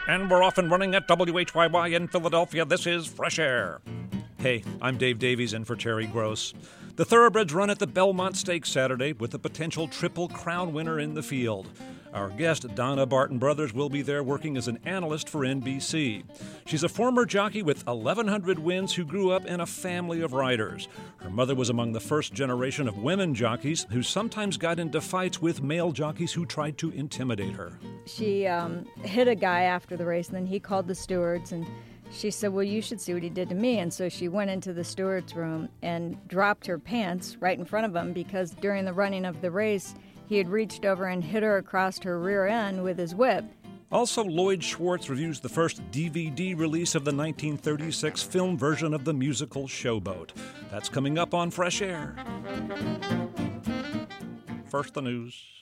And we're off and running at WHYY in Philadelphia. This is Fresh Air. Hey, I'm Dave Davies in for Terry Gross. The Thoroughbreds run at the Belmont Stakes Saturday with a potential Triple Crown winner in the field. Our guest, Donna Barton Brothers, will be there working as an analyst for NBC. She's a former jockey with 1,100 wins who grew up in a family of riders. Her mother was among the first generation of women jockeys who sometimes got into fights with male jockeys who tried to intimidate her. She hit a guy after the race, and then he called the stewards, and she said, well, you should see what he did to me. And so she went into the steward's room and dropped her pants right in front of him because during the running of the race, he had reached over and hit her across her rear end with his whip. Also, Lloyd Schwartz reviews the first DVD release of the 1936 film version of the musical Showboat. That's coming up on Fresh Air. First, the news.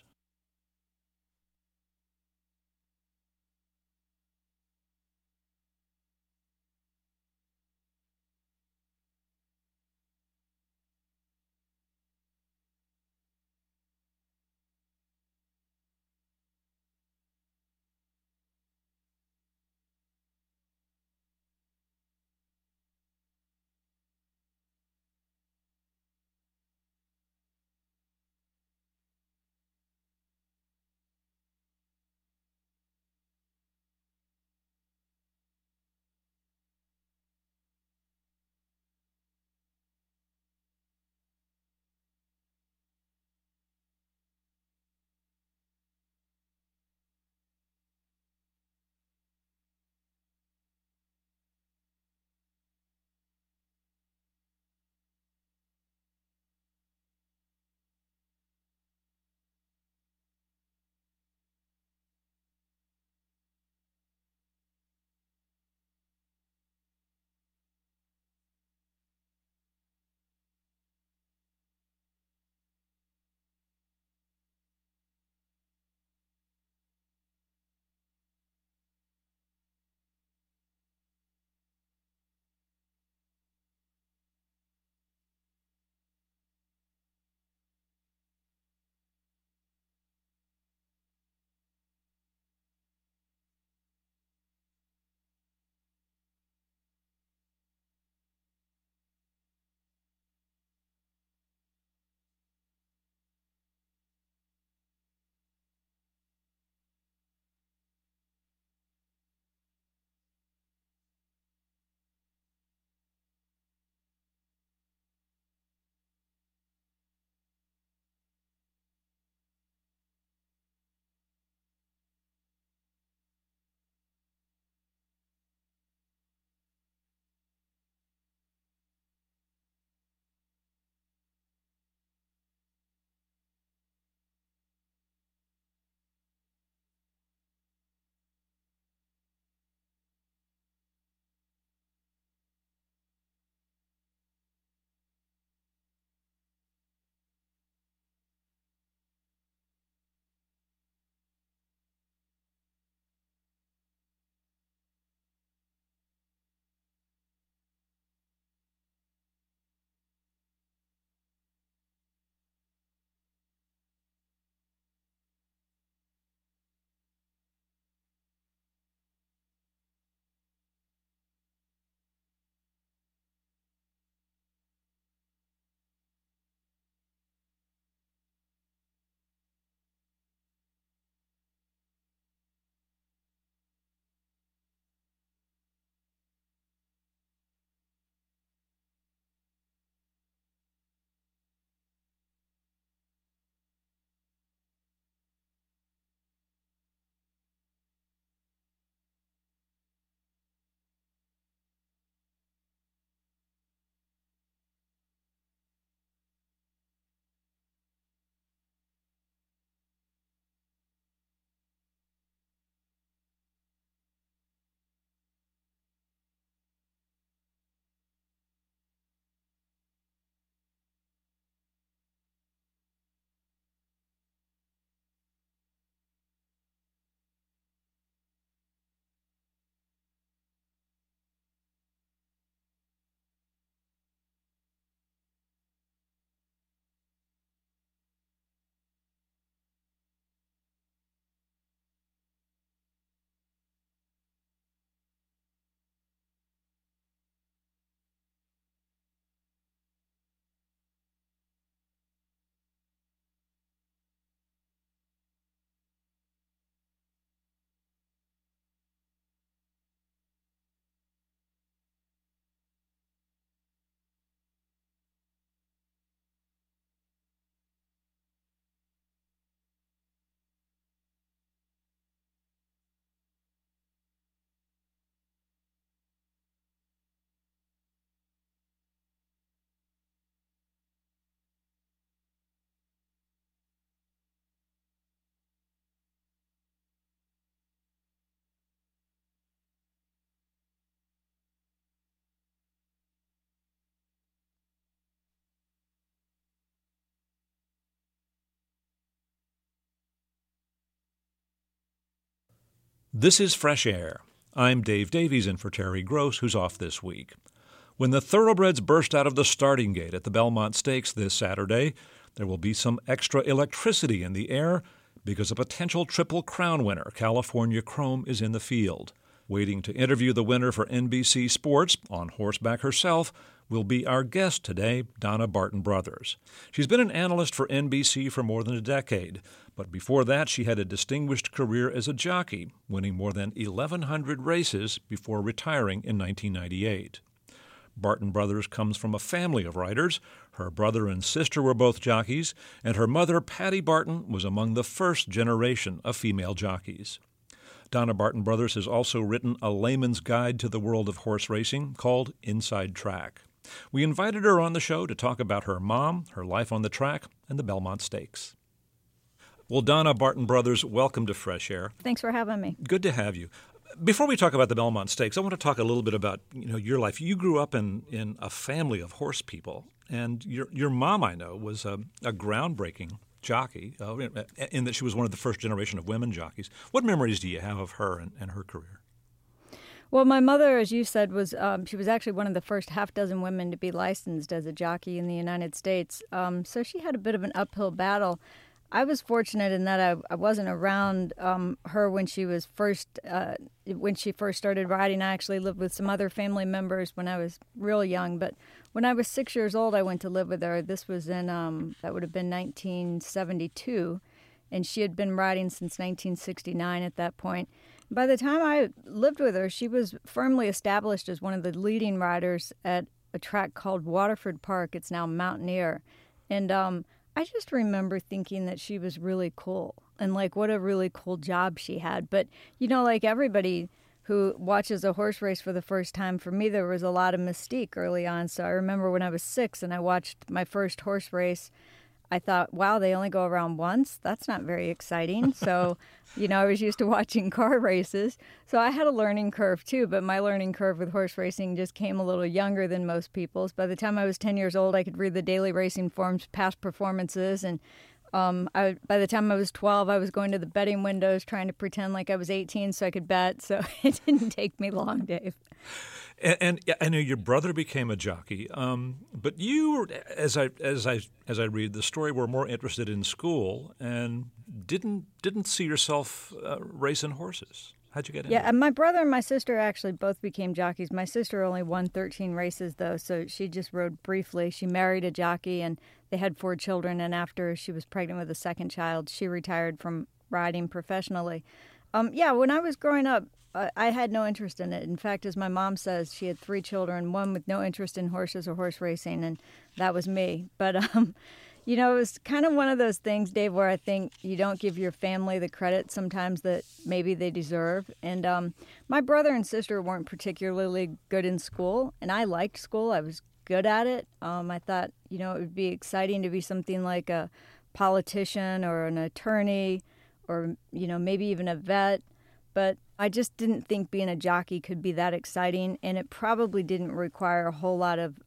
This is Fresh Air. I'm Dave Davies in for Terry Gross, who's off this week. When the thoroughbreds burst out of the starting gate at the Belmont Stakes this Saturday, there will be some extra electricity in the air because a potential Triple Crown winner, California Chrome, is in the field. Waiting to interview the winner for NBC Sports, on horseback herself, will be our guest today, Donna Barton Brothers. She's been an analyst for NBC for more than a decade, but before that she had a distinguished career as a jockey, winning more than 1,100 races before retiring in 1998. Barton Brothers comes from a family of riders. Her brother and sister were both jockeys, and her mother, Patty Barton, was among the first generation of female jockeys. Donna Barton Brothers has also written a layman's guide to the world of horse racing called Inside Track. We invited her on the show to talk about her mom, her life on the track, and the Belmont Stakes. Well, Donna Barton Brothers, welcome to Fresh Air. Thanks for having me. Good to have you. Before we talk about the Belmont Stakes, I want to talk a little bit about your life. You grew up in a family of horse people, and your mom, I know, was a groundbreaking jockey, in that she was one of the first generation of women jockeys. What memories do you have of her and her career? Well, my mother, as you said, was she was actually one of the first half dozen women to be licensed as a jockey in the United States. So she had a bit of an uphill battle. I was fortunate in that I wasn't around her when she was first started riding. I actually lived with some other family members when I was real young. But when I was 6 years old, I went to live with her. This was in that would have been 1972, and she had been riding since 1969 at that point. By the time I lived with her, she was firmly established as one of the leading riders at a track called Waterford Park. It's now Mountaineer. And I just remember thinking that she was really cool and like what a really cool job she had. But, like everybody who watches a horse race for the first time, for me, there was a lot of mystique early on. So I remember when I was 6 and I watched my first horse race, I thought, wow, they only go around once? That's not very exciting. So, I was used to watching car races. So I had a learning curve too, but my learning curve with horse racing just came a little younger than most people's. By the time I was 10 years old, I could read the daily racing forms, past performances, and by the time I was 12, I was going to the betting windows trying to pretend like I was 18 so I could bet. So it didn't take me long, Dave. And I know your brother became a jockey, but you, as I read the story, were more interested in school and didn't see yourself racing horses. How'd you get into it? Yeah, my brother and my sister actually both became jockeys. My sister only won 13 races, though, so she just rode briefly. She married a jockey, and they had 4 children, and after she was pregnant with a second child, she retired from riding professionally. When I was growing up, I had no interest in it. In fact, as my mom says, she had 3 children, one with no interest in horses or horse racing, and that was me. But, it was kind of one of those things, Dave, where I think you don't give your family the credit sometimes that maybe they deserve. And my brother and sister weren't particularly good in school, and I liked school. I was good at it. I thought, it would be exciting to be something like a politician or an attorney or, maybe even a vet. But I just didn't think being a jockey could be that exciting, and it probably didn't require a whole lot of,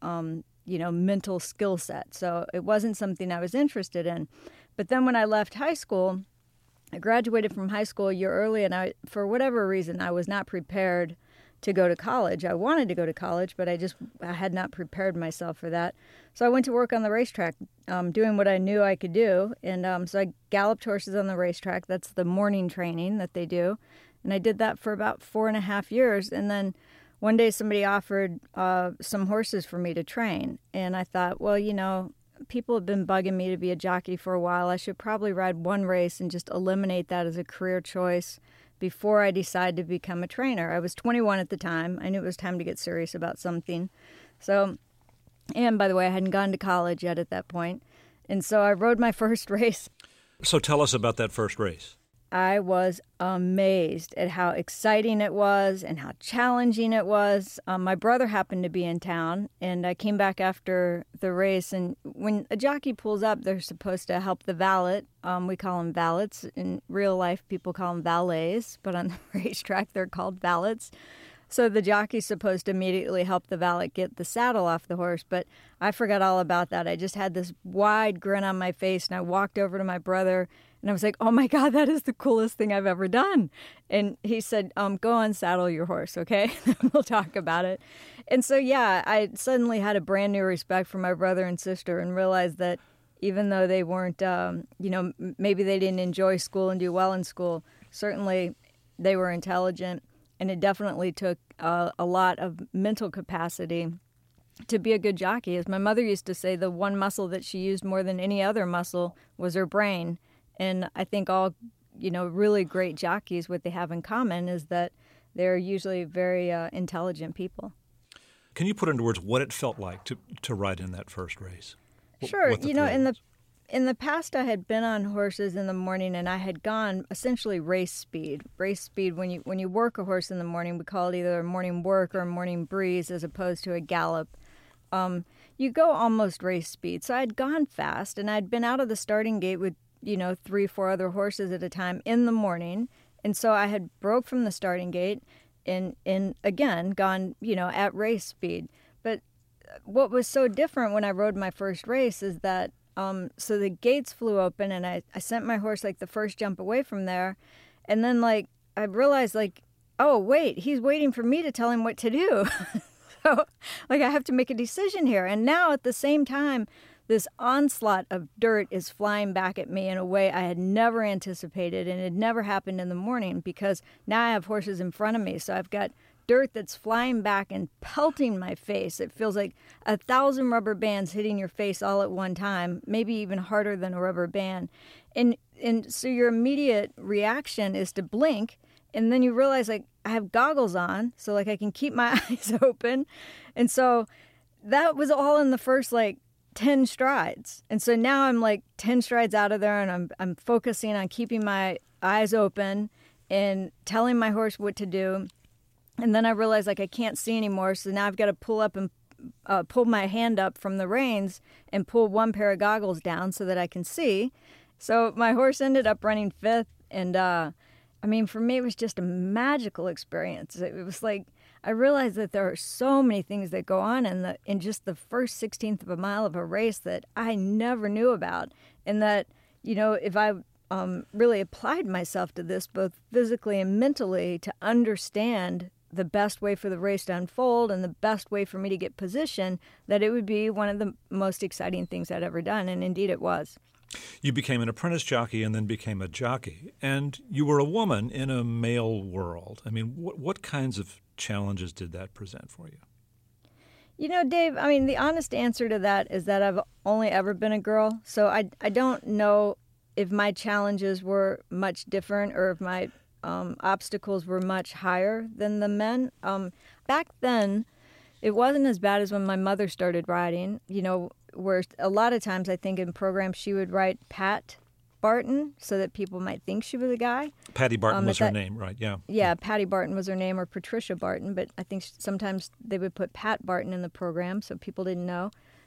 mental skill set. So it wasn't something I was interested in. But then when I left high school, I graduated from high school a year early, and for whatever reason, I was not prepared to go to college. I wanted to go to college, but I had not prepared myself for that. So I went to work on the racetrack, doing what I knew I could do. And so I galloped horses on the racetrack. That's the morning training that they do. And I did that for about 4.5 years. And then one day somebody offered some horses for me to train. And I thought, well, people have been bugging me to be a jockey for a while. I should probably ride one race and just eliminate that as a career choice before I decide to become a trainer. I was 21 at the time. I knew it was time to get serious about something. So, and by the way, I hadn't gone to college yet at that point. And so I rode my first race. So tell us about that first race. I was amazed at how exciting it was and how challenging it was. My brother happened to be in town, and I came back after the race. And when a jockey pulls up, they're supposed to help the valet. We call them valets. In real life, people call them valets, but on the racetrack, they're called valets. So the jockey's supposed to immediately help the valet get the saddle off the horse, but I forgot all about that. I just had this wide grin on my face, and I walked over to my brother, And I was like, oh my God, that is the coolest thing I've ever done. And he said, go unsaddle your horse, okay? We'll talk about it. And so, yeah, I suddenly had a brand new respect for my brother and sister and realized that even though they weren't, maybe they didn't enjoy school and do well in school, certainly they were intelligent. And it definitely took a lot of mental capacity to be a good jockey. As my mother used to say, the one muscle that she used more than any other muscle was her brain. And I think all, really great jockeys, what they have in common is that they're usually very intelligent people. Can you put into words what it felt like to ride in that first race? Sure. In the past, I had been on horses in the morning, and I had gone essentially race speed. Race speed, when you work a horse in the morning, we call it either a morning work or a morning breeze as opposed to a gallop. You go almost race speed. So I'd gone fast, and I'd been out of the starting gate with 3-4 other horses at a time in the morning. And so I had broke from the starting gate and again gone, at race speed. But what was so different when I rode my first race is that so the gates flew open, and I sent my horse the first jump away from there, and then I realized oh wait, he's waiting for me to tell him what to do. So I have to make a decision here. And now at the same time, this onslaught of dirt is flying back at me in a way I had never anticipated, and it never happened in the morning because now I have horses in front of me. So I've got dirt that's flying back and pelting my face. It feels like 1,000 rubber bands hitting your face all at one time, maybe even harder than a rubber band. And so your immediate reaction is to blink, and then you realize I have goggles on, so I can keep my eyes open. And so that was all in the first 10 strides. And so now I'm 10 strides out of there, and I'm focusing on keeping my eyes open and telling my horse what to do. And then I realized I can't see anymore, so now I've got to pull up and pull my hand up from the reins and pull one pair of goggles down so that I can see. So my horse ended up running fifth, and for me it was just a magical experience. It was I realized that there are so many things that go on in just the first 16th of a mile of a race that I never knew about, and that if I really applied myself to this both physically and mentally to understand the best way for the race to unfold and the best way for me to get position, that it would be one of the most exciting things I'd ever done, and indeed it was. You became an apprentice jockey and then became a jockey, and you were a woman in a male world. What kinds of challenges did that present for you? Dave, the honest answer to that is that I've only ever been a girl, so I don't know if my challenges were much different or if my obstacles were much higher than the men. Back then, it wasn't as bad as when my mother started riding, where a lot of times I think in programs she would write Pat Barton so that people might think she was a guy. Patty Barton was her name, right? Yeah. Yeah, Patty Barton was her name, or Patricia Barton, but I think sometimes they would put Pat Barton in the program so people didn't know.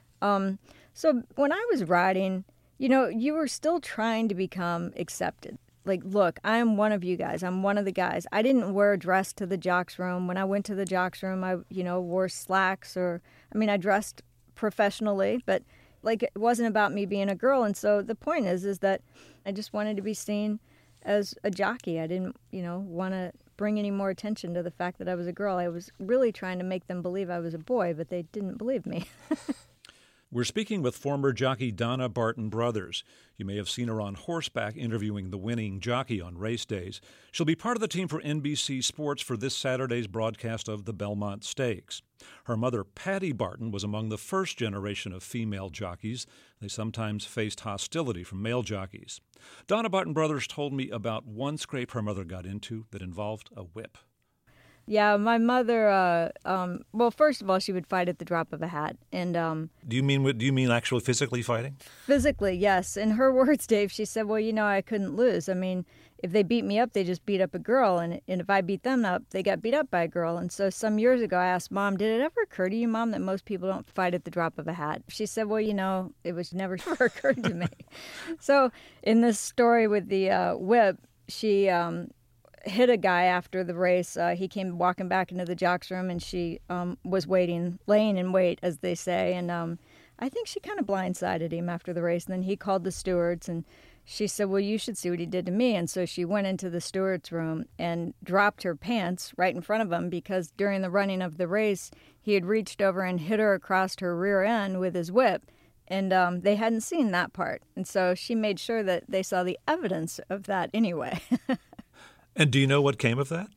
So when I was riding, you were still trying to become accepted. Look, I'm one of you guys. I'm one of the guys. I didn't wear a dress to the jocks room. When I went to the jocks room, I, wore slacks I dressed professionally, but it wasn't about me being a girl. And so the point is that I just wanted to be seen as a jockey. I didn't, want to bring any more attention to the fact that I was a girl. I was really trying to make them believe I was a boy, but they didn't believe me. We're speaking with former jockey Donna Barton Brothers. You may have seen her on horseback interviewing the winning jockey on race days. She'll be part of the team for NBC Sports for this Saturday's broadcast of the Belmont Stakes. Her mother, Patty Barton, was among the first generation of female jockeys. They sometimes faced hostility from male jockeys. Donna Barton Brothers told me about one scrape her mother got into that involved a whip. Yeah, my mother. Well, first of all, she would fight at the drop of a hat, and. Do you mean actually physically fighting? Physically, yes. In her words, Dave, she said, "Well, I couldn't lose. If they beat me up, they just beat up a girl, and if I beat them up, they got beat up by a girl." And so some years ago, I asked Mom, "Did it ever occur to you, Mom, that most people don't fight at the drop of a hat?" She said, "Well, it was never occurred to me." So in this story with the whip, she. Hit a guy after the race. He came walking back into the jocks room, and she was laying in wait, as they say. And I think she kind of blindsided him after the race. And then he called the stewards, and she said, well, you should see what he did to me. And so she went into the steward's room and dropped her pants right in front of him because during the running of the race, he had reached over and hit her across her rear end with his whip. And they hadn't seen that part. And so she made sure that they saw the evidence of that anyway. And do you know what came of that?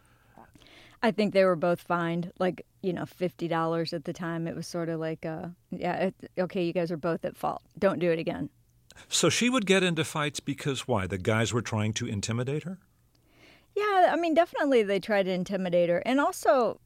I think they were both fined, like, $50 at the time. It was sort of like, okay, you guys are both at fault. Don't do it again. So she would get into fights because why? The guys were trying to intimidate her? Yeah, I mean, definitely they tried to intimidate her. And also,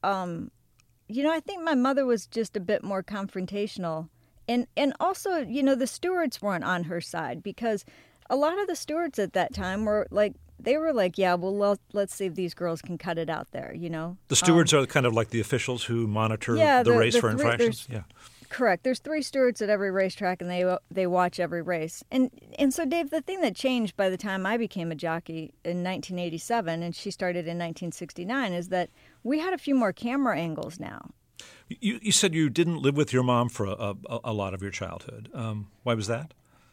I think my mother was just a bit more confrontational. And also, the stewards weren't on her side because a lot of the stewards at that time were like, yeah, well, let's see if these girls can cut it out there, The stewards are kind of like the officials who monitor the race for infractions? Yeah. Correct. There's 3 stewards at every racetrack, and they watch every race. And so, Dave, the thing that changed by the time I became a jockey in 1987, and she started in 1969, is that we had a few more camera angles now. You said you didn't live with your mom for a lot of your childhood. Why was that?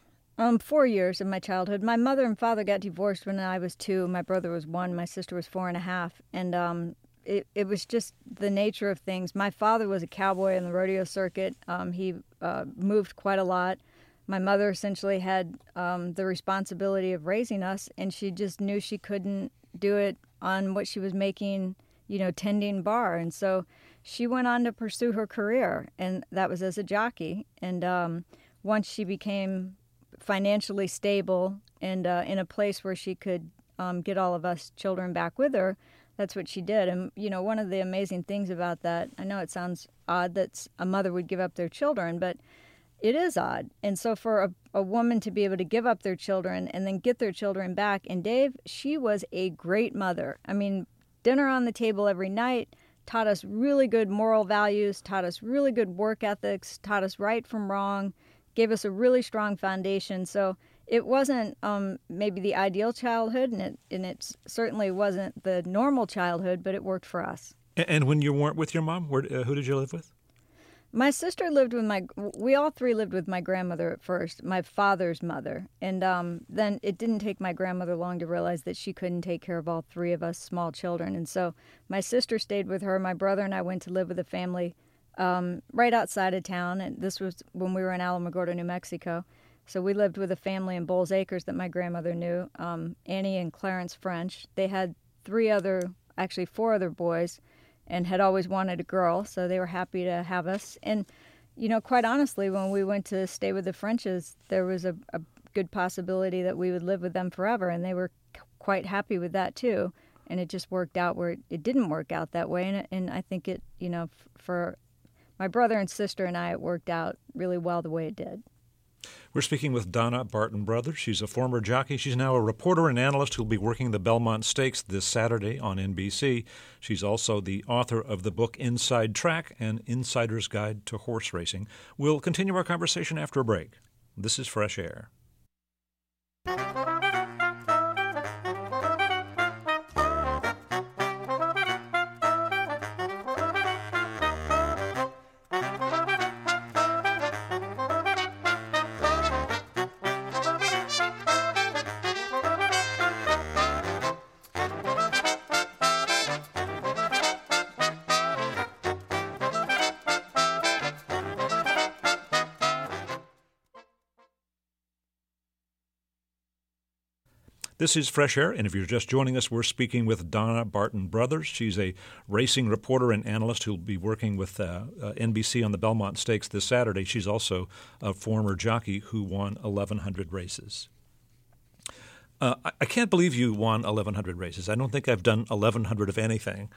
4 years of my childhood. My mother and father got divorced when I was 2. My brother was 1. My sister was 4.5. And it was just the nature of things. My father was a cowboy in the rodeo circuit. He moved quite a lot. My mother essentially had the responsibility of raising us, and she just knew she couldn't do it on what she was making, tending bar. And so she went on to pursue her career, and that was as a jockey. And once she became financially stable and in a place where she could get all of us children back with her, that's what she did. And, one of the amazing things about that, I know it sounds odd that a mother would give up their children, but it is odd. And so for a woman to be able to give up their children and then get their children back, and Dave, she was a great mother. I mean, dinner on the table every night, taught us really good moral values, taught us really good work ethics, taught us right from wrong, gave us a really strong foundation. So it wasn't maybe the ideal childhood, and it certainly wasn't the normal childhood, but it worked for us. And when you weren't with your mom, who did you live with? My sister lived with we all 3 lived with my grandmother at first, my father's mother. And then it didn't take my grandmother long to realize that she couldn't take care of all 3 of us small children. And so my sister stayed with her. My brother and I went to live with a family right outside of town. And this was when we were in Alamogordo, New Mexico. So we lived with a family in Bowles Acres that my grandmother knew, Annie and Clarence French. They had 4 other boys, and had always wanted a girl, so they were happy to have us. And, quite honestly, when we went to stay with the Frenches, there was a good possibility that we would live with them forever, and they were quite happy with that, too. And it just worked out where it didn't work out that way, and I think it, for my brother and sister and I, it worked out really well the way it did. We're speaking with Donna Barton Brothers. She's a former jockey. She's now a reporter and analyst who'll be working the Belmont Stakes this Saturday on NBC. She's also the author of the book Inside Track, An Insider's Guide to Horse Racing. We'll continue our conversation after a break. This is Fresh Air. This is Fresh Air, and if you're just joining us, we're speaking with Donna Barton Brothers. She's a racing reporter and analyst who'll be working with NBC on the Belmont Stakes this Saturday. She's also a former jockey who won 1,100 races. I can't believe you won 1,100 races. I don't think I've done 1,100 of anything.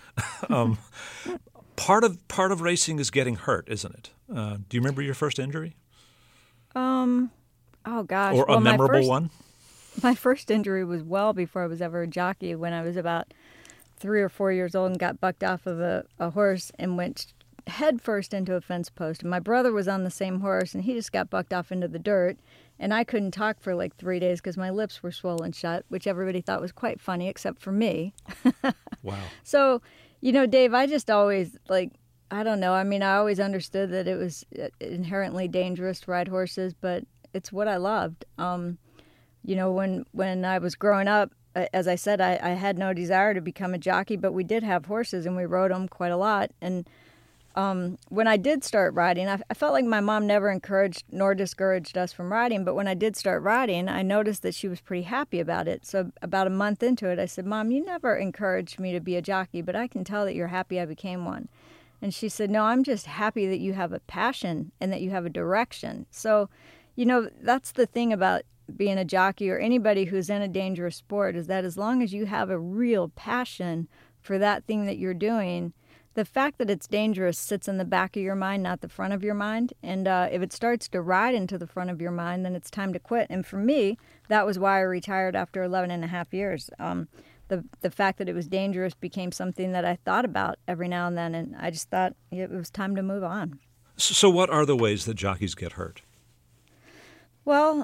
Part of racing is getting hurt, isn't it? Do you remember your first injury? Oh, gosh. Or a memorable one? My first injury was well before I was ever a jockey, when I was about 3 or 4 years old and got bucked off of a horse and went head first into a fence post. And my brother was on the same horse, and he just got bucked off into the dirt. And I couldn't talk for like 3 days because my lips were swollen shut, which everybody thought was quite funny, except for me. Wow. So, Dave, I just always, I don't know. I mean, I always understood that it was inherently dangerous to ride horses, but it's what I loved. When I was growing up, as I said, I had no desire to become a jockey, but we did have horses and we rode them quite a lot. And when I did start riding, I felt like my mom never encouraged nor discouraged us from riding. But when I did start riding, I noticed that she was pretty happy about it. So about a month into it, I said, "Mom, you never encouraged me to be a jockey, but I can tell that you're happy I became one." And she said, "No, I'm just happy that you have a passion and that you have a direction." So, that's the thing about being a jockey or anybody who's in a dangerous sport, is that as long as you have a real passion for that thing that you're doing, the fact that it's dangerous sits in the back of your mind, not the front of your mind. And if it starts to ride into the front of your mind, then it's time to quit. And for me, that was why I retired after 11 and a half years. The fact that it was dangerous became something that I thought about every now and then, and I just thought it was time to move on. So what are the ways that jockeys get hurt? Well,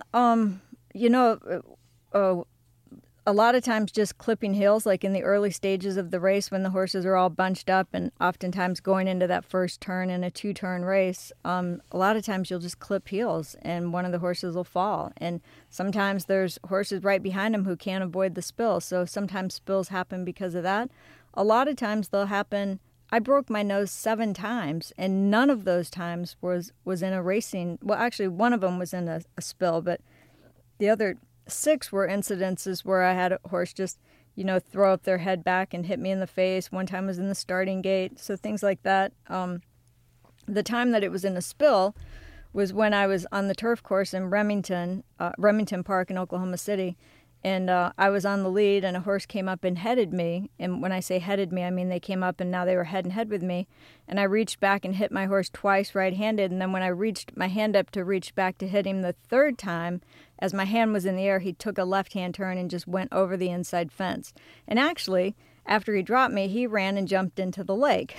a lot of times just clipping heels, like in the early stages of the race when the horses are all bunched up, and oftentimes going into that first turn in a 2-turn race, a lot of times you'll just clip heels and one of the horses will fall. And sometimes there's horses right behind them who can't avoid the spill. So sometimes spills happen because of that. A lot of times they'll happen. I broke my nose 7 times, and none of those times was in a racing. Well, actually, one of them was in a spill, but the other 6 were incidences where I had a horse just, throw up their head back and hit me in the face. One time was in the starting gate, so things like that. The time that it was in a spill was when I was on the turf course in Remington Park in Oklahoma City, and I was on the lead, and a horse came up and headed me. And when I say headed me, I mean they came up and now they were head and head with me. And I reached back and hit my horse twice right-handed. And then when I reached my hand up to reach back to hit him the 3rd time, as my hand was in the air, he took a left-hand turn and just went over the inside fence. And actually, after he dropped me, he ran and jumped into the lake.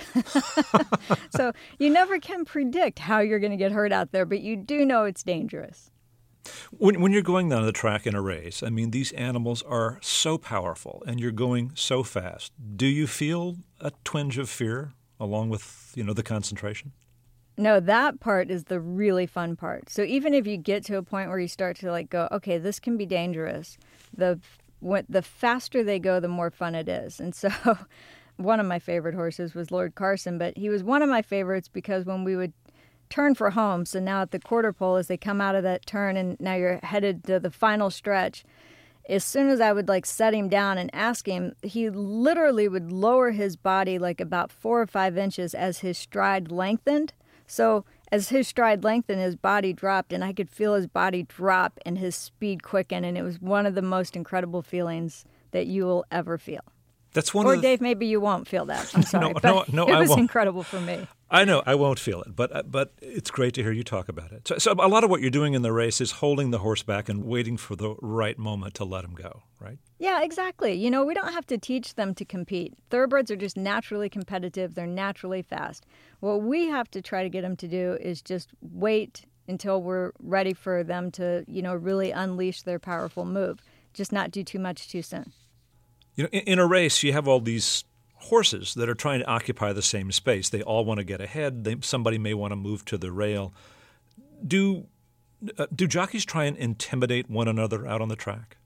So you never can predict how you're going to get hurt out there, but you do know it's dangerous. When you're going down the track in a race, I mean, these animals are so powerful and you're going so fast. Do you feel a twinge of fear along with, the concentration? No, that part is the really fun part. So even if you get to a point where you start to go, okay, this can be dangerous, the faster they go, the more fun it is. And so one of my favorite horses was Lord Carson, but he was one of my favorites because when we would turn for home, so now at the quarter pole, as they come out of that turn and now you're headed to the final stretch, as soon as I would set him down and ask him, he literally would lower his body about 4 or 5 inches as his stride lengthened. So as his stride lengthened, his body dropped, and I could feel his body drop and his speed quicken, and it was one of the most incredible feelings that you will ever feel. That's one. Or Dave, maybe you won't feel that. I'm sorry, no, it was incredible for me. I know I won't feel it, but it's great to hear you talk about it. So a lot of what you're doing in the race is holding the horse back and waiting for the right moment to let him go, right? Yeah, exactly. We don't have to teach them to compete. Thoroughbreds are just naturally competitive. They're naturally fast. What we have to try to get them to do is just wait until we're ready for them to, really unleash their powerful move. Just not do too much too soon. In a race, you have all these horses that are trying to occupy the same space. They all want to get ahead. Somebody may want to move to the rail. Do jockeys try and intimidate one another out on the track?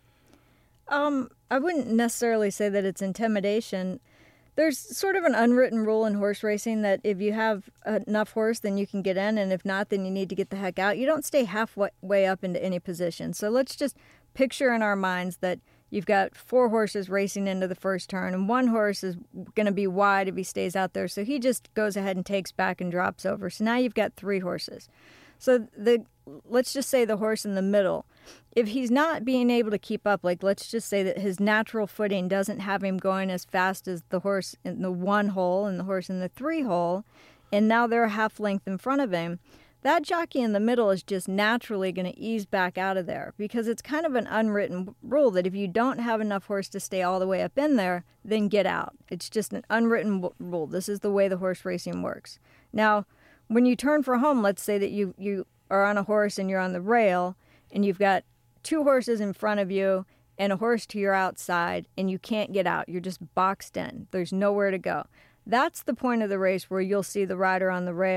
I wouldn't necessarily say that it's intimidation. There's sort of an unwritten rule in horse racing that if you have enough horse, then you can get in, and if not, then you need to get the heck out. You don't stay halfway up into any position. So let's just picture in our minds that you've got 4 horses racing into the first turn, and one horse is going to be wide if he stays out there. So he just goes ahead and takes back and drops over. So now you've got 3 horses. So let's just say the horse in the middle, if he's not being able to keep up, let's just say that his natural footing doesn't have him going as fast as the horse in the 1 hole and the horse in the 3 hole, and now they're a half length in front of him, that jockey in the middle is just naturally going to ease back out of there because it's kind of an unwritten rule that if you don't have enough horse to stay all the way up in there, then get out. It's just an unwritten rule. This is the way the horse racing works. Now, when you turn for home, let's say that you are on a horse and you're on the rail and you've got 2 horses in front of you and a horse to your outside and you can't get out. You're just boxed in. There's nowhere to go. That's the point of the race where you'll see the rider on the rail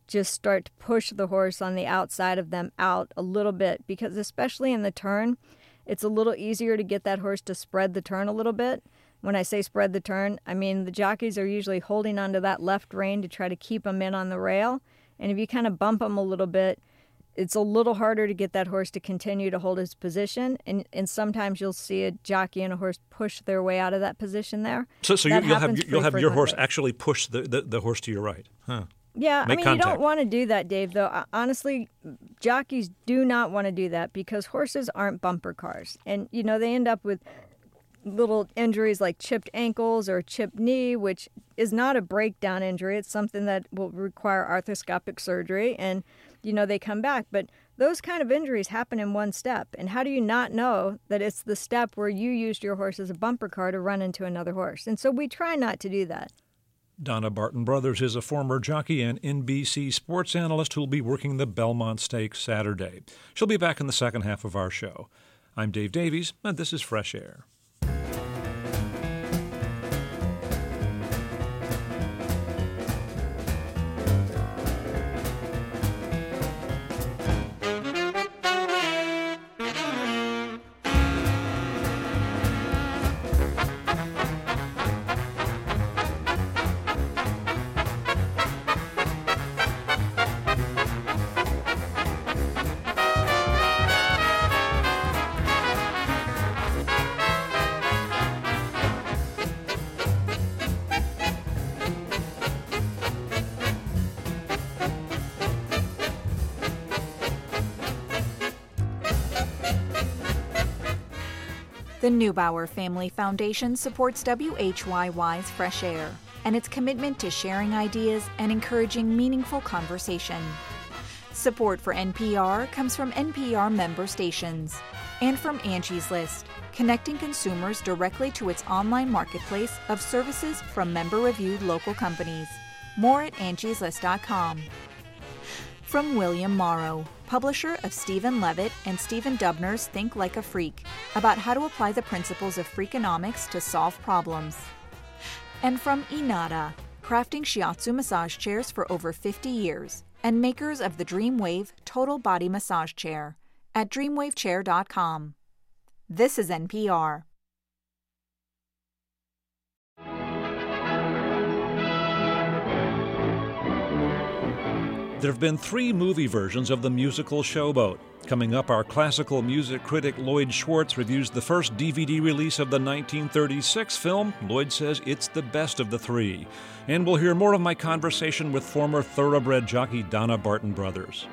just start to push the horse on the outside of them out a little bit, because especially in the turn, it's a little easier to get that horse to spread the turn a little bit. When I say spread the turn, I mean the jockeys are usually holding onto that left rein to try to keep them in on the rail. And if you kind of bump them a little bit, it's a little harder to get that horse to continue to hold his position. And sometimes you'll see a jockey and a horse push their way out of that position there. So you'll have your horse actually push the horse to your right. Huh. Yeah, Make you contact. don't want to do that, Dave, though. Honestly, jockeys do not want to do that because horses aren't bumper cars. And, they end up with little injuries like chipped ankles or chipped knee, which is not a breakdown injury. It's something that will require arthroscopic surgery, and, they come back. But those kind of injuries happen in one step. And how do you not know that it's the step where you used your horse as a bumper car to run into another horse? And so we try not to do that. Donna Barton Brothers is a former jockey and NBC sports analyst who will be working the Belmont Stakes Saturday. She'll be back in the second half of our show. I'm Dave Davies, and this is Fresh Air. The Neubauer Family Foundation supports WHYY's Fresh Air and its commitment to sharing ideas and encouraging meaningful conversation. Support for NPR comes from NPR member stations and from Angie's List, connecting consumers directly to its online marketplace of services from member-reviewed local companies. More at angieslist.com. From William Morrow, publisher of Stephen Levitt and Stephen Dubner's Think Like a Freak, about how to apply the principles of Freakonomics to solve problems. And from Inada, crafting shiatsu massage chairs for over 50 years, and makers of the Dreamwave Total Body Massage Chair at dreamwavechair.com. This is NPR. There have been 3 movie versions of the musical Showboat. Coming up, our classical music critic Lloyd Schwartz reviews the first DVD release of the 1936 film. Lloyd says it's the best of the 3. And we'll hear more of my conversation with former thoroughbred jockey Donna Barton Brothers.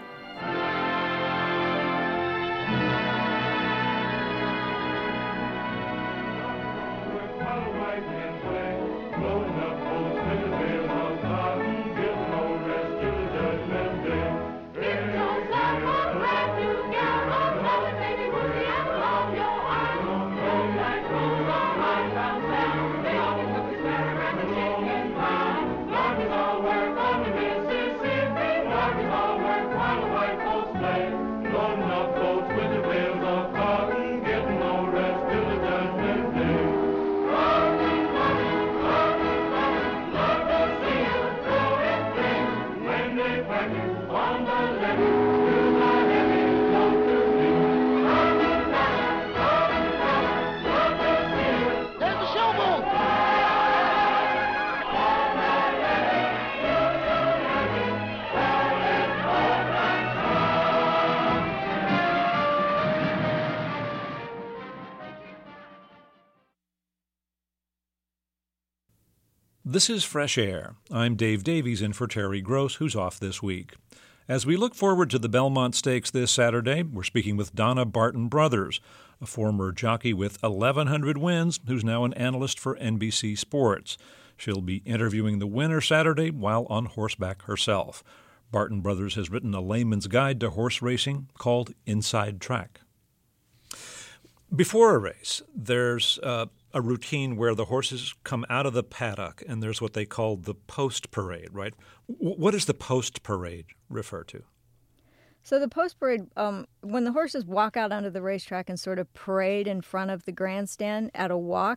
This is Fresh Air. I'm Dave Davies in for Terry Gross, who's off this week. As we look forward to the Belmont Stakes this Saturday, we're speaking with Donna Barton Brothers, a former jockey with 1,100 wins who's now an analyst for NBC Sports. She'll be interviewing the winner Saturday while on horseback herself. Barton Brothers has written a layman's guide to horse racing called Inside Track. Before a race, there's a routine where the horses come out of the paddock, and there's what they call the post parade, right? What does the post parade refer to? So the post parade, when the horses walk out onto the racetrack and sort of parade in front of the grandstand at a walk,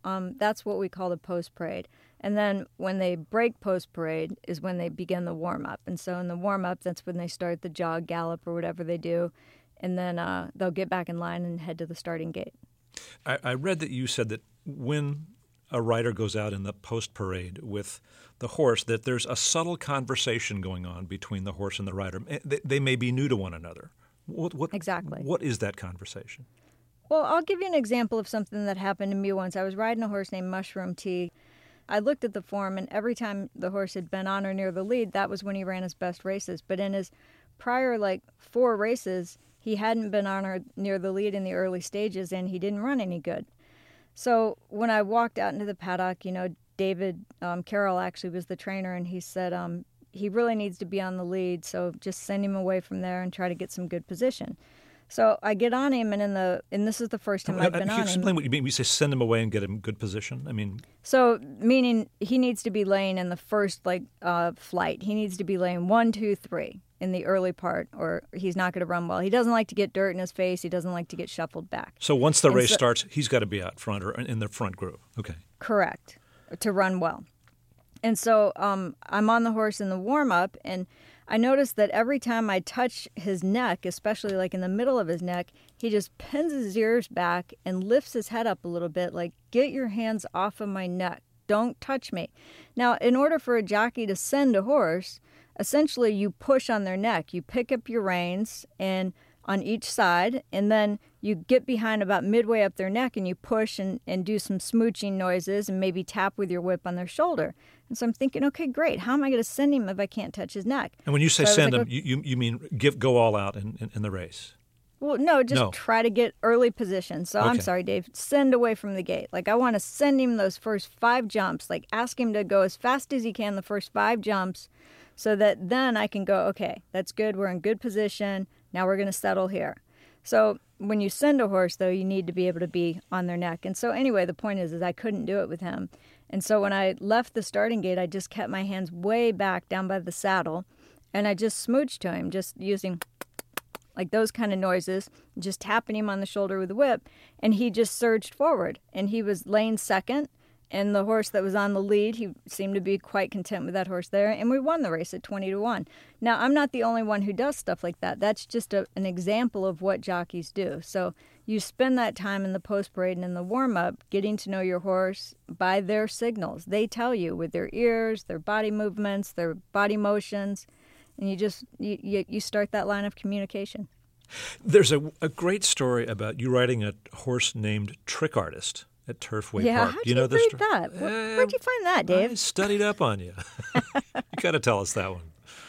that's what we call the post-parade. And then when they break post-parade is when they begin the warm-up. And so in the warm-up, that's when they start the jog, gallop, or whatever they do. And then they'll get back in line and head to the starting gate. I read that you said that when a rider goes out in the post-parade with the horse, that there's a subtle conversation going on between the horse and the rider. They may be new to one another. Exactly. What is that conversation? Well, I'll give you an example of something that happened to me once. I was riding a horse named Mushroom Tea. I looked at the form, and every time the horse had been on or near the lead, that was when he ran his best races. But in his prior, 4 races, he hadn't been on or near the lead in the early stages, and he didn't run any good. So when I walked out into the paddock, David Carroll actually was the trainer, and he said he really needs to be on the lead, so just send him away from there and try to get some good position. So I get on him, and this is the first time I've been on him. Explain what you mean. We say send him away and get him good position. I mean, so meaning he needs to be laying in the first flight. He needs to be laying 1, 2, 3 in the early part, or he's not going to run well. He doesn't like to get dirt in his face. He doesn't like to get shuffled back. So once the race starts, he's got to be out front or in the front group. Okay. Correct, to run well. And so I'm on the horse in the warm-up, and I noticed that every time I touch his neck, especially in the middle of his neck, he just pins his ears back and lifts his head up a little bit, get your hands off of my neck. Don't touch me. Now, in order for a jockey to send a horse, essentially you push on their neck. You pick up your reins and on each side, and then you get behind about midway up their neck and you push and do some smooching noises and maybe tap with your whip on their shoulder. And so I'm thinking, okay, great. How am I going to send him if I can't touch his neck? And when you say send him, you mean go all out in the race? Well, no, try to get early position. So okay. I'm sorry, Dave, send away from the gate. I want to send him those first 5 jumps, ask him to go as fast as he can the first 5 jumps so that then I can go, okay, that's good. We're in good position. Now we're going to settle here. So when you send a horse, though, you need to be able to be on their neck. And so anyway, the point is I couldn't do it with him. And so when I left the starting gate, I just kept my hands way back down by the saddle, and I just smooched to him, just using those kind of noises, just tapping him on the shoulder with the whip, and he just surged forward. And he was laying second, and the horse that was on the lead, he seemed to be quite content with that horse there, and we won the race at 20-1. Now, I'm not the only one who does stuff like that. That's just an example of what jockeys do. So you spend that time in the post-parade and in the warm-up getting to know your horse by their signals. They tell you with their ears, their body movements, their body motions, and you start that line of communication. There's a great story about you riding a horse named Trick Artist at Turfway Park. How'd you read that? Where'd you find that, Dave? I studied up on you. You got to tell us that one.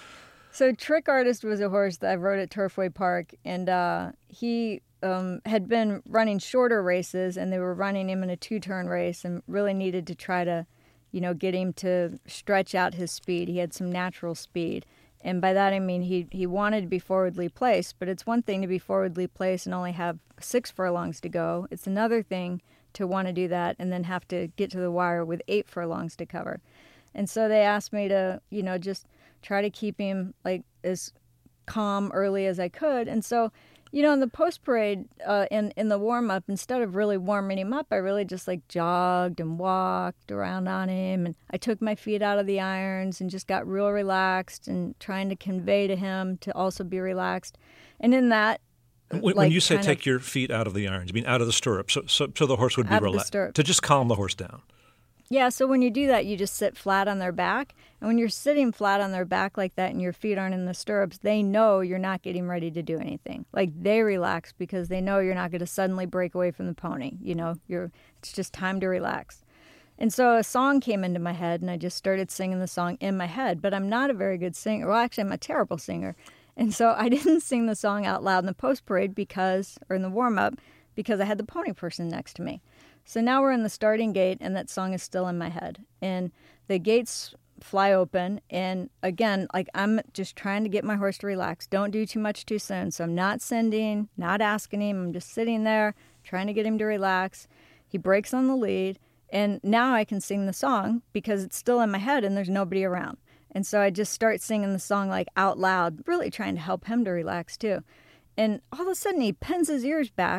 So Trick Artist was a horse that I rode at Turfway Park, and he had been running shorter races, and they were running him in a 2-turn race and really needed to try to, get him to stretch out his speed. He had some natural speed. And by that I mean he wanted to be forwardly placed, but it's one thing to be forwardly placed and only have 6 furlongs to go. It's another thing to want to do that and then have to get to the wire with 8 furlongs to cover. And so they asked me to, just try to keep him as calm early as I could. And so, in the post-parade, in the warm-up, instead of really warming him up, I really just jogged and walked around on him. And I took my feet out of the irons and just got real relaxed and trying to convey to him to also be relaxed. And in that, when you say take your feet out of the irons, you mean out of the stirrups, so the horse would be relaxed, to just calm the horse down. Yeah, so when you do that, you just sit flat on their back. And when you're sitting flat on their back like that and your feet aren't in the stirrups, they know you're not getting ready to do anything. They relax because they know you're not going to suddenly break away from the pony. It's just time to relax. And so a song came into my head, and I just started singing the song in my head. But I'm not a very good singer. Well, actually, I'm a terrible singer. And so I didn't sing the song out loud in the post-parade or in the warm-up because I had the pony person next to me. So now we're in the starting gate, and that song is still in my head. And the gates fly open, and again, I'm just trying to get my horse to relax. Don't do too much too soon. So I'm not sending, not asking him. I'm just sitting there trying to get him to relax. He breaks on the lead, and now I can sing the song because it's still in my head and there's nobody around. And so I just start singing the song out loud, really trying to help him to relax too. And all of a sudden he pins his ears back,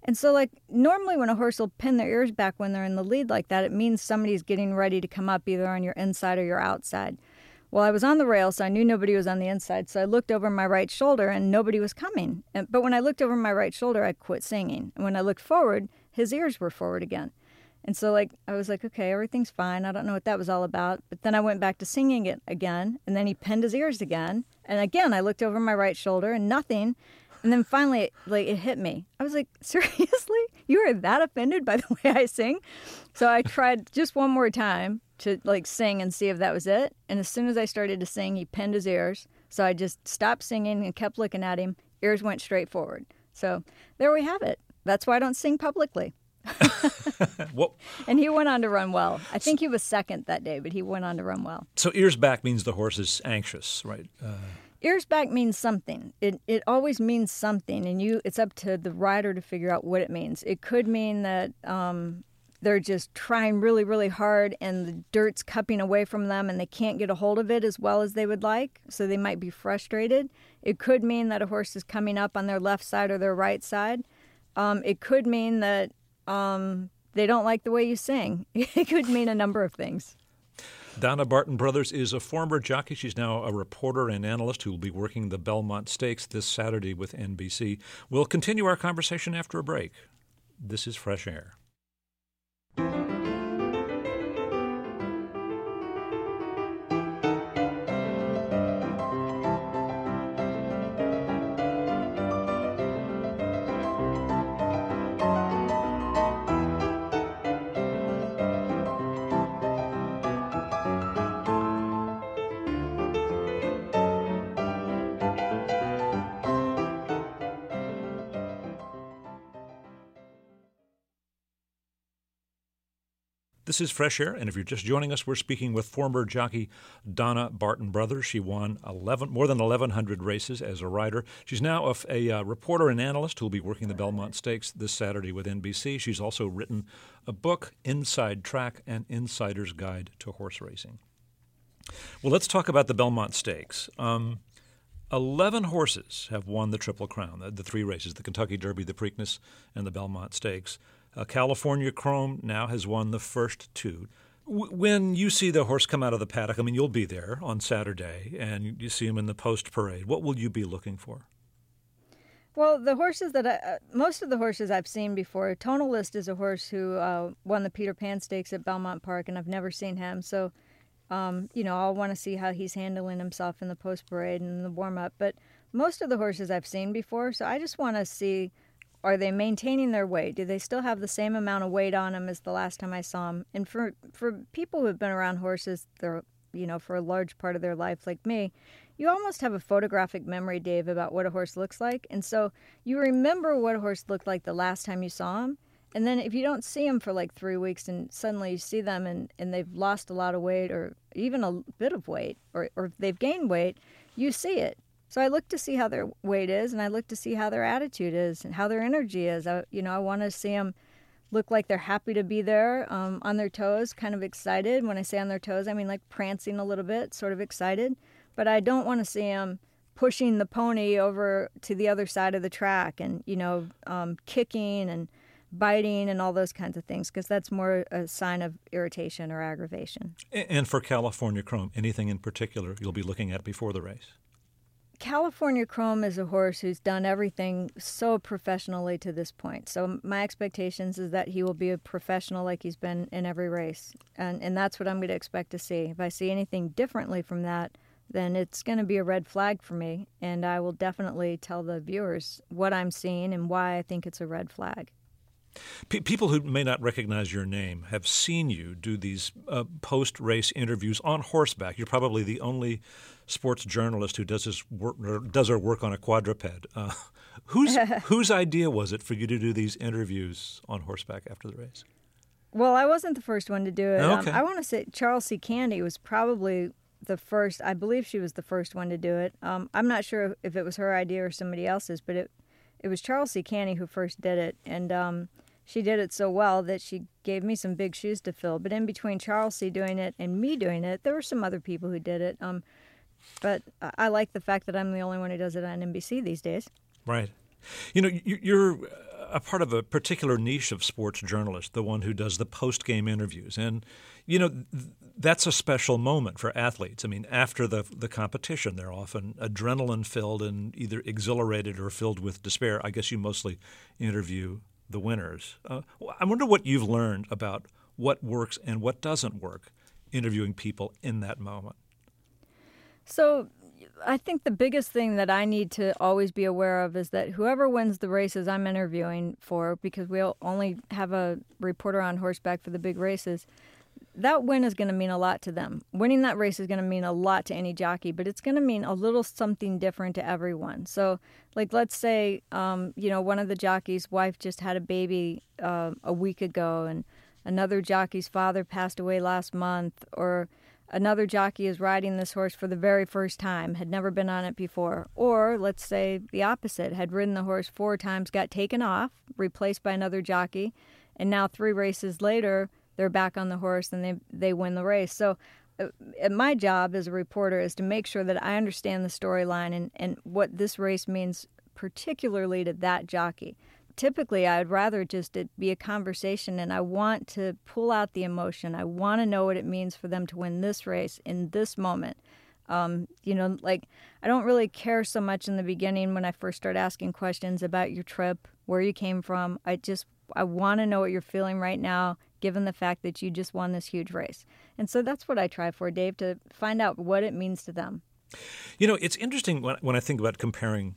And so, like, normally when a horse will pin their ears back when they're in the lead like that, it means somebody's getting ready to come up either on your inside or your outside. Well, I was on the rail, so I knew nobody was on the inside, so I looked over my right shoulder, and nobody was coming. But when I looked over my right shoulder, I quit singing. And when I looked forward, his ears were forward again. And so, like, I was like, okay, everything's fine. I don't know what that was all about. But then I went back to singing it again, and then he pinned his ears again. And again, I looked over my right shoulder, and nothing. And then finally, it hit me. I was like, seriously? You are that offended by the way I sing? So I tried just one more time to, sing and see if that was it. And as soon as I started to sing, he pinned his ears. So I just stopped singing and kept looking at him. Ears went straight forward. So there we have it. That's why I don't sing publicly. And he went on to run well. I think he was second that day, but he went on to run well. So ears back means the horse is anxious, right? Ears back means something. It always means something, and it's up to the rider to figure out what it means. It could mean that they're just trying really, really hard, and the dirt's cupping away from them, and they can't get a hold of it as well as they would like, so they might be frustrated. It could mean that a horse is coming up on their left side or their right side. It could mean that they don't like the way you sing. It could mean a number of things. Donna Barton Brothers is a former jockey. She's now a reporter and analyst who will be working the Belmont Stakes this Saturday with NBC. We'll continue our conversation after a break. This is Fresh Air. This is Fresh Air, and if you're just joining us, we're speaking with former jockey Donna Barton Brothers. She won more than 1,100 races as a rider. She's now a reporter and analyst who will be working the Belmont Stakes this Saturday with NBC. She's also written a book, Inside Track, An Insider's Guide to Horse Racing. Well, let's talk about the Belmont Stakes. 11 horses have won the Triple Crown, the three races, the Kentucky Derby, the Preakness, and the Belmont Stakes. California Chrome now has won the first two. When you see the horse come out of the paddock, I mean, you'll be there on Saturday, and you see him in the post parade. What will you be looking for? Well, the horses most of the horses I've seen before. Tonal List is a horse who won the Peter Pan Stakes at Belmont Park, and I've never seen him. So, I'll want to see how he's handling himself in the post parade and the warm up. But most of the horses I've seen before, so I just want to see. Are they maintaining their weight? Do they still have the same amount of weight on them as the last time I saw them? And for people who have been around horses, for a large part of their life, like me, you almost have a photographic memory, Dave, about what a horse looks like. And so you remember what a horse looked like the last time you saw him. And then if you don't see them for 3 weeks and suddenly you see them and they've lost a lot of weight or even a bit of weight or they've gained weight, you see it. So I look to see how their weight is, and I look to see how their attitude is and how their energy is. I want to see them look like they're happy to be there, on their toes, kind of excited. When I say on their toes, I mean like prancing a little bit, sort of excited. But I don't want to see them pushing the pony over to the other side of the track and, kicking and biting and all those kinds of things, because that's more a sign of irritation or aggravation. And for California Chrome, anything in particular you'll be looking at before the race? California Chrome is a horse who's done everything so professionally to this point. So my expectations is that he will be a professional like he's been in every race. And that's what I'm going to expect to see. If I see anything differently from that, then it's going to be a red flag for me. And I will definitely tell the viewers what I'm seeing and why I think it's a red flag. People who may not recognize your name have seen you do these post-race interviews on horseback. You're probably the only sports journalist who does her work on a quadruped. Whose idea was it for you to do these interviews on horseback after the race? Well, I wasn't the first one to do it. Okay. I want to say Charles C. Candy was probably the first. I believe she was the first one to do it. I'm not sure if it was her idea or somebody else's, but it was Charles C. Candy who first did it, and she did it so well that she gave me some big shoes to fill. But in between Charles C. doing it and me doing it, there were some other people who did it. But I like the fact that I'm the only one who does it on NBC these days. Right. You're a part of a particular niche of sports journalists, the one who does the post-game interviews. And, that's a special moment for athletes. I mean, after the competition, they're often adrenaline-filled and either exhilarated or filled with despair. I guess you mostly interview the winners. I wonder what you've learned about what works and what doesn't work interviewing people in that moment. So I think the biggest thing that I need to always be aware of is that whoever wins the races I'm interviewing for, because we'll only have a reporter on horseback for the big races, that win is going to mean a lot to them. Winning that race is going to mean a lot to any jockey, but it's going to mean a little something different to everyone. So, like, let's say, one of the jockeys' wife just had a baby a week ago, and another jockey's father passed away last month, or another jockey is riding this horse for the very first time, had never been on it before. Or let's say the opposite, had ridden the horse 4 times, got taken off, replaced by another jockey, and now 3 races later, they're back on the horse and they win the race. So my job as a reporter is to make sure that I understand the storyline and what this race means particularly to that jockey. Typically, I'd rather just it be a conversation, and I want to pull out the emotion. I want to know what it means for them to win this race in this moment. I don't really care so much in the beginning when I first start asking questions about your trip, where you came from. I want to know what you're feeling right now, given the fact that you just won this huge race. And so that's what I try for, Dave, to find out what it means to them. It's interesting when I think about comparing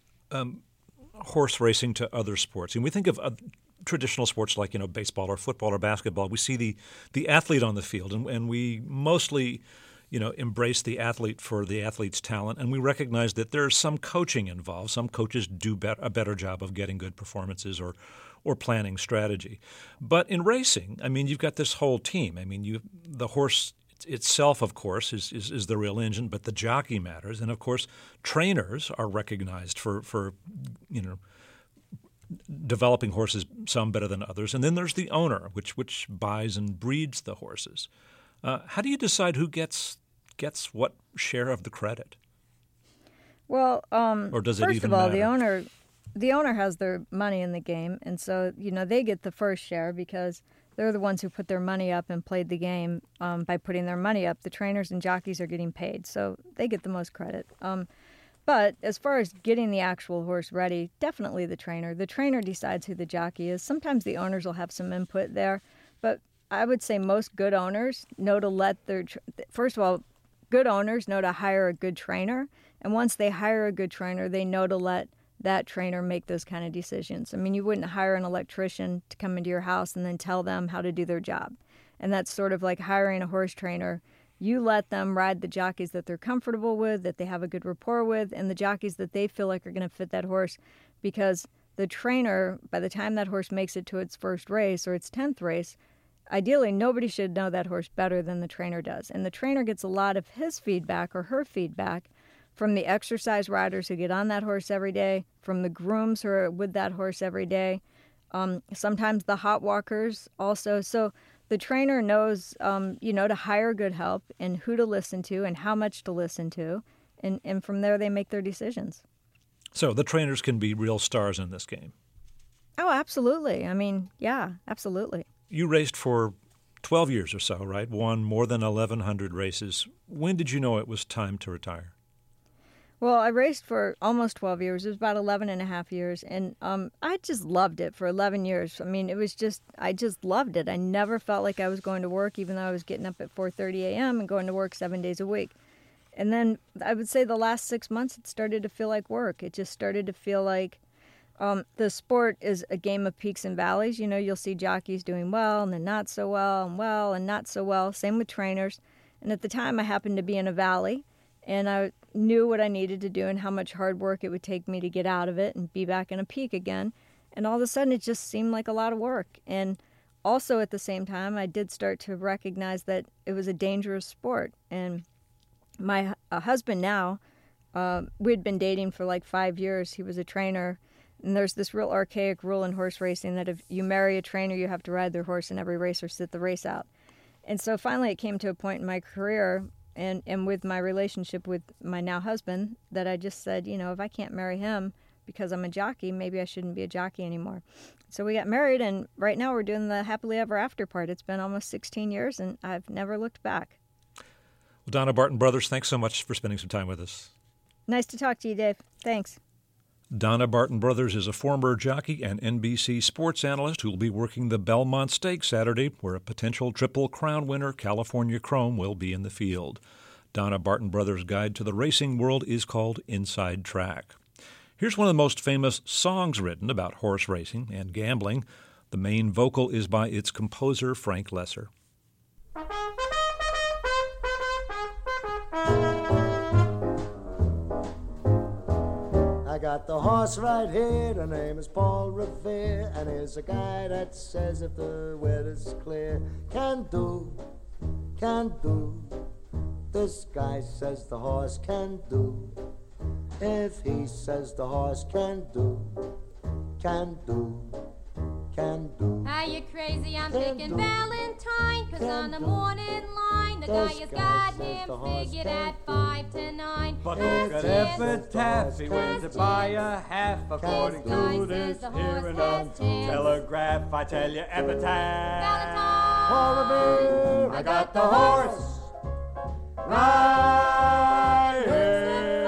horse racing to other sports. And we think of traditional sports like, baseball or football or basketball. We see the athlete on the field, and we mostly embrace the athlete for the athlete's talent, and we recognize that there's some coaching involved. Some coaches do a better job of getting good performances or planning strategy. But in racing, I mean, you've got this whole team. I mean, the horse itself, of course, is the real engine, but the jockey matters. And, of course, trainers are recognized for developing horses, some better than others. And then there's the owner, which buys and breeds the horses. How do you decide who gets what share of the credit? Well, or does it first even of all, matter? the owner has their money in the game, and so they get the first share because they're the ones who put their money up and played the game by putting their money up. The trainers and jockeys are getting paid, so they get the most credit. But as far as getting the actual horse ready, definitely the trainer. The trainer decides who the jockey is. Sometimes the owners will have some input there, but I would say most good owners know to let first of all, good owners know to hire a good trainer. And once they hire a good trainer, they know to let that trainer make those kind of decisions. I mean, you wouldn't hire an electrician to come into your house and then tell them how to do their job. And that's sort of like hiring a horse trainer. You let them ride the jockeys that they're comfortable with, that they have a good rapport with, and the jockeys that they feel like are going to fit that horse, because the trainer, by the time that horse makes it to its first race or its 10th race, ideally, nobody should know that horse better than the trainer does. And the trainer gets a lot of his feedback or her feedback from the exercise riders who get on that horse every day, from the grooms who are with that horse every day, sometimes the hot walkers also. So the trainer knows, to hire good help and who to listen to and how much to listen to. And from there, they make their decisions. So the trainers can be real stars in this game. Oh, absolutely. I mean, yeah, absolutely. You raced for 12 years or so, right? Won more than 1,100 races. When did you know it was time to retire? Well, I raced for almost 12 years. It was about 11 and a half years. And I just loved it for 11 years. I mean, I just loved it. I never felt like I was going to work, even though I was getting up at 4:30 a.m. and going to work 7 days a week. And then I would say the last 6 months, it started to feel like work. It just started to feel like the sport is a game of peaks and valleys. You'll see jockeys doing well and then not so well and not so well. Same with trainers. And at the time, I happened to be in a valley, and I knew what I needed to do and how much hard work it would take me to get out of it and be back in a peak again. And all of a sudden, it just seemed like a lot of work. And also at the same time, I did start to recognize that it was a dangerous sport. And my husband now, we'd been dating for like 5 years. He was a trainer. And there's this real archaic rule in horse racing that if you marry a trainer, you have to ride their horse in every race or sit the race out. And so finally it came to a point in my career and with my relationship with my now husband that I just said, if I can't marry him because I'm a jockey, maybe I shouldn't be a jockey anymore. So we got married, and right now we're doing the happily ever after part. It's been almost 16 years, and I've never looked back. Well, Donna Barton Brothers, thanks so much for spending some time with us. Nice to talk to you, Dave. Thanks. Donna Barton Brothers is a former jockey and NBC sports analyst who will be working the Belmont Stakes Saturday, where a potential Triple Crown winner, California Chrome, will be in the field. Donna Barton Brothers' guide to the racing world is called Inside Track. Here's one of the most famous songs written about horse racing and gambling. The main vocal is by its composer, Frank Loesser. I got the horse right here, the name is Paul Revere, and here's a guy that says if the weather's clear, can do. This guy says the horse can do. If he says the horse can do. Are you crazy? I'm picking Valentine, 'cause on the morning line, the guy has got him figured at 5 to 9. But look at Epitaph, he wins it by a half, according to this here and on Telegraph. I tell you, Epitaph, Valentine, I got the horse right here.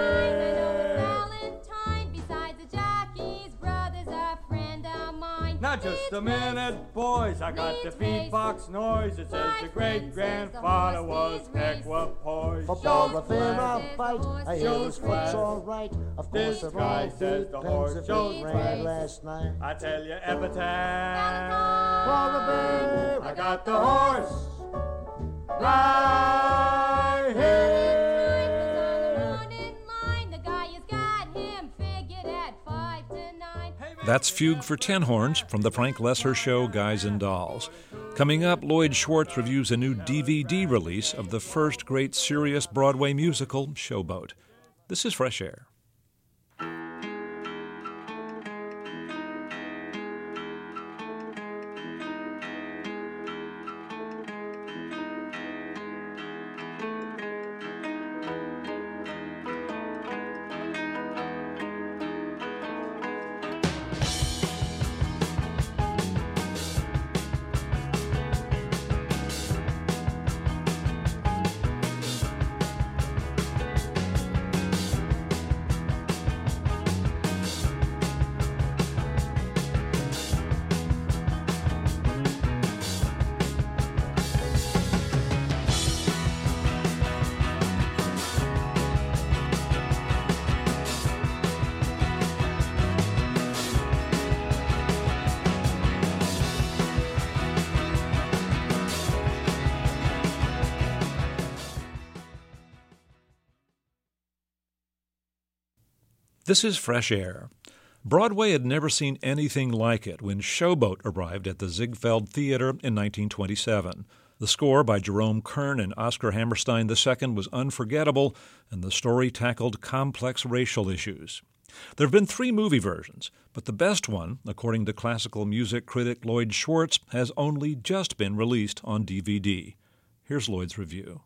Now just a minute, boys, I got the feedbox noise. It says the great-grandfather was equipoised. For Paul Revere I'll fight, I hear his foot's all right. Of course This it guy all says the horse depends if shows it race. rained last night. I tell you, Epitaph, Paul Revere, I got the horse right here. That's Fugue for Ten Horns from the Frank Loesser show Guys and Dolls. Coming up, Lloyd Schwartz reviews a new DVD release of the first great serious Broadway musical, Showboat. This is Fresh Air. This is Fresh Air. Broadway had never seen anything like it when Showboat arrived at the Ziegfeld Theater in 1927. The score by Jerome Kern and Oscar Hammerstein II was unforgettable, and the story tackled complex racial issues. There have been 3 movie versions, but the best one, according to classical music critic Lloyd Schwartz, has only just been released on DVD. Here's Lloyd's review.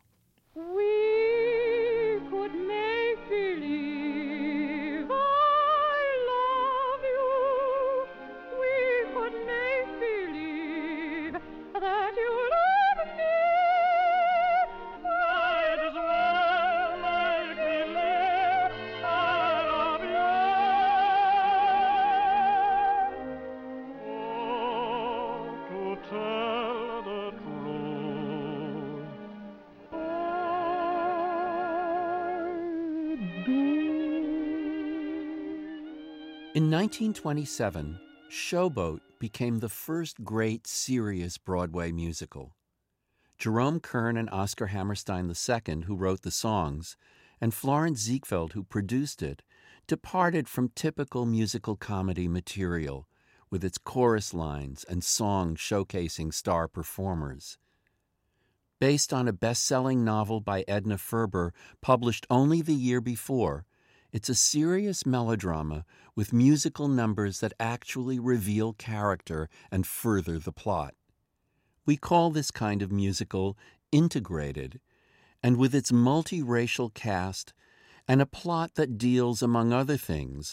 In 1927, Showboat became the first great, serious Broadway musical. Jerome Kern and Oscar Hammerstein II, who wrote the songs, and Florence Ziegfeld, who produced it, departed from typical musical comedy material, with its chorus lines and songs showcasing star performers. Based on a best-selling novel by Edna Ferber, published only the year before, it's a serious melodrama with musical numbers that actually reveal character and further the plot. We call this kind of musical integrated, and with its multiracial cast and a plot that deals, among other things,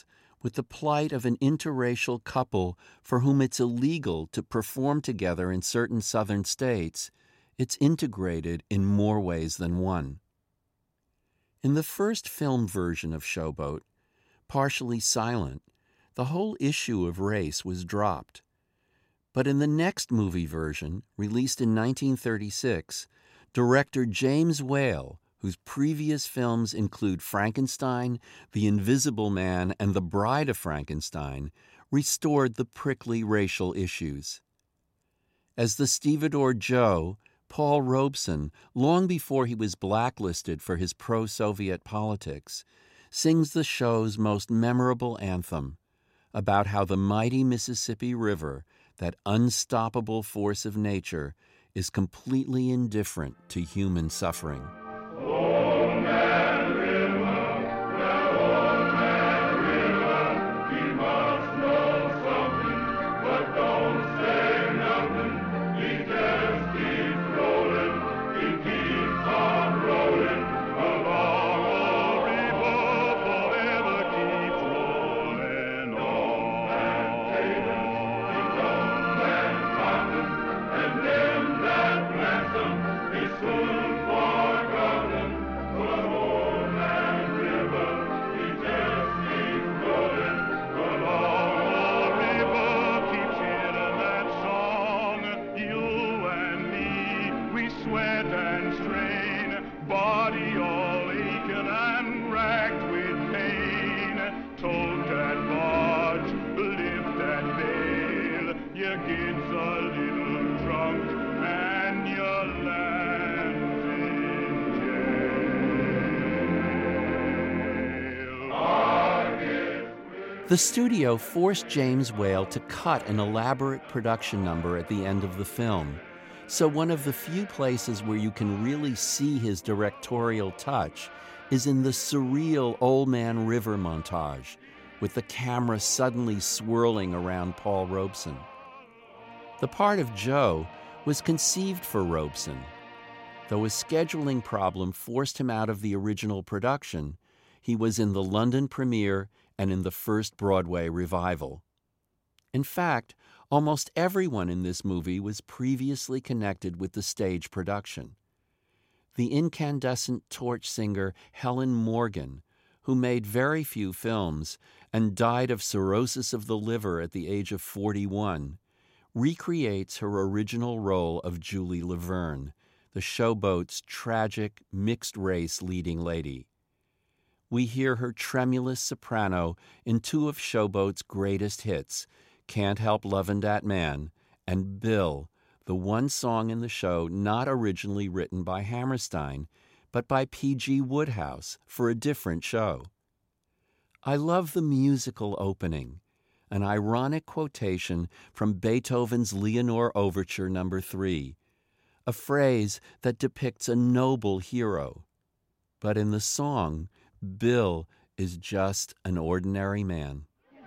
with the plight of an interracial couple for whom it's illegal to perform together in certain southern states, it's integrated in more ways than one. In the first film version of Showboat, partially silent, the whole issue of race was dropped. But in the next movie version, released in 1936, director James Whale, whose previous films include Frankenstein, The Invisible Man, and The Bride of Frankenstein, restored the prickly racial issues. As the stevedore Joe, Paul Robeson, long before he was blacklisted for his pro-Soviet politics, sings the show's most memorable anthem about how the mighty Mississippi River, that unstoppable force of nature, is completely indifferent to human suffering. The studio forced James Whale to cut an elaborate production number at the end of the film, so one of the few places where you can really see his directorial touch is in the surreal Old Man River montage, with the camera suddenly swirling around Paul Robeson. The part of Joe was conceived for Robeson. Though a scheduling problem forced him out of the original production, he was in the London premiere and in the first Broadway revival. In fact, almost everyone in this movie was previously connected with the stage production. The incandescent torch singer Helen Morgan, who made very few films and died of cirrhosis of the liver at the age of 41, recreates her original role of Julie Laverne, the Showboat's tragic, mixed-race leading lady. We hear her tremulous soprano in two of Showboat's greatest hits, Can't Help Lovin' Dat Man, and Bill, the one song in the show not originally written by Hammerstein, but by P.G. Woodhouse for a different show. I love the musical opening, an ironic quotation from Beethoven's Leonore Overture No. 3, a phrase that depicts a noble hero. But in the song, Bill is just an ordinary man.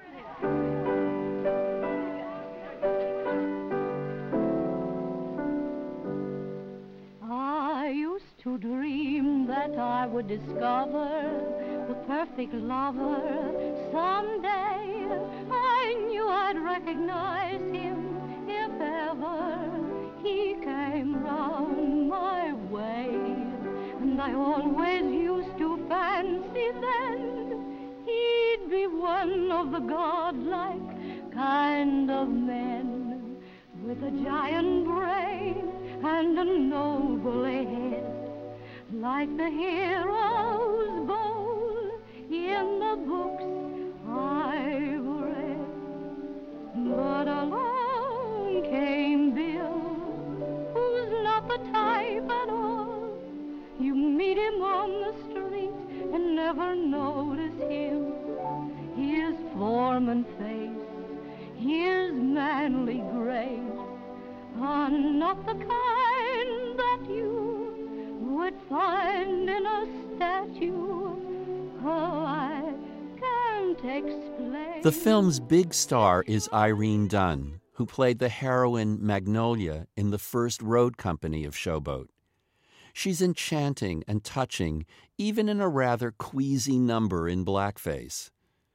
I used to dream that I would discover the perfect lover someday. I knew I'd recognize him if ever he came round my way. And I always used to fancy then he'd be one of the godlike kind of men, with a giant brain and a noble head, like the heroes bold in the books I've read. But along came Bill, who's not the type at all. You meet him on the street and never notice him. His form and face, his manly grace, are not the kind that you would find in a statue. Oh, I can't explain. The film's big star is Irene Dunne, who played the heroine Magnolia in the first road company of Showboat. She's enchanting and touching, even in a rather queasy number in blackface.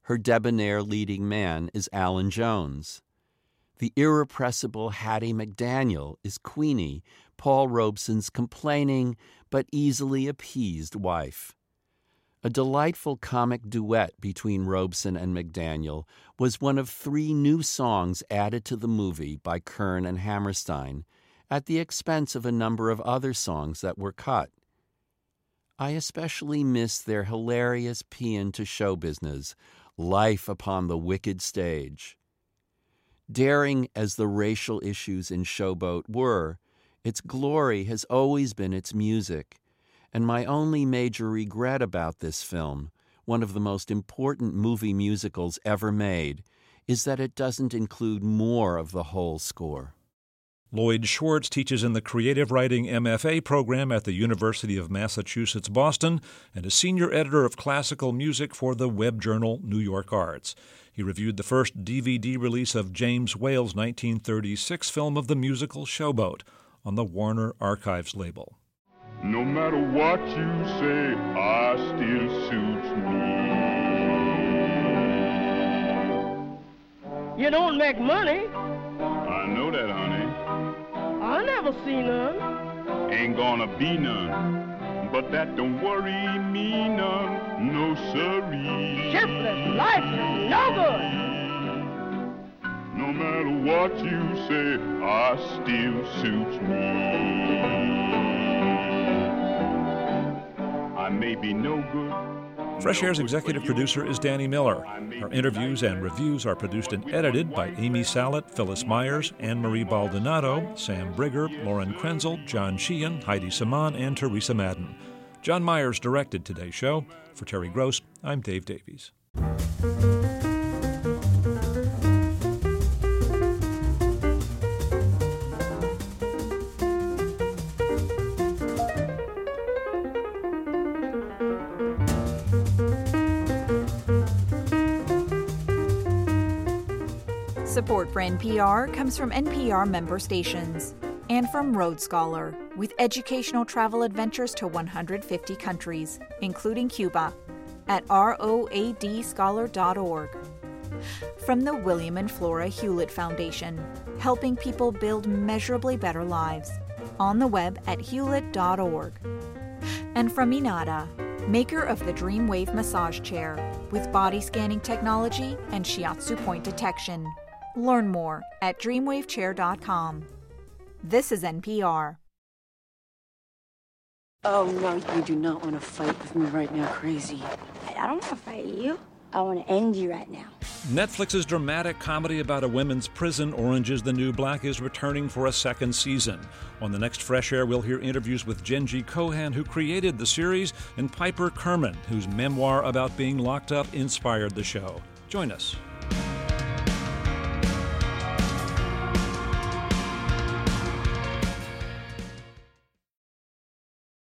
Her debonair leading man is Alan Jones. The irrepressible Hattie McDaniel is Queenie, Paul Robeson's complaining but easily appeased wife. A delightful comic duet between Robeson and McDaniel was one of 3 new songs added to the movie by Kern and Hammerstein, at the expense of a number of other songs that were cut. I especially miss their hilarious paean to show business, Life Upon the Wicked Stage. Daring as the racial issues in Showboat were, its glory has always been its music, and my only major regret about this film, one of the most important movie musicals ever made, is that it doesn't include more of the whole score. Lloyd Schwartz teaches in the Creative Writing MFA program at the University of Massachusetts, Boston, and is senior editor of classical music for the web journal New York Arts. He reviewed the first DVD release of James Whale's 1936 film of the musical Showboat on the Warner Archives label. No matter what you say, I still suits me. You don't make money. I know that, honey. I never seen none. Ain't gonna be none. But that don't worry me none. No siree. Shiftless, lifeless, no good. No matter what you say, I still suits me. I may be no good. Fresh Air's executive producer is Danny Miller. Our interviews and reviews are produced and edited by Amy Sallet, Phyllis Myers, Anne-Marie Baldonado, Sam Brigger, Lauren Krenzel, John Sheehan, Heidi Saman, and Teresa Madden. John Myers directed today's show. For Terry Gross, I'm Dave Davies. Support for NPR comes from NPR member stations and from Road Scholar, with educational travel adventures to 150 countries, including Cuba, at roadscholar.org. From the William and Flora Hewlett Foundation, helping people build measurably better lives, on the web at hewlett.org. And from Inada, maker of the Dreamwave massage chair, with body scanning technology and shiatsu point detection. Learn more at dreamwavechair.com. This is NPR. Oh, no, you do not want to fight with me right now, crazy. I don't want to fight you. I want to end you right now. Netflix's dramatic comedy about a women's prison, Orange is the New Black, is returning for a second season. On the next Fresh Air, we'll hear interviews with Genji Kohan, who created the series, and Piper Kerman, whose memoir about being locked up inspired the show. Join us.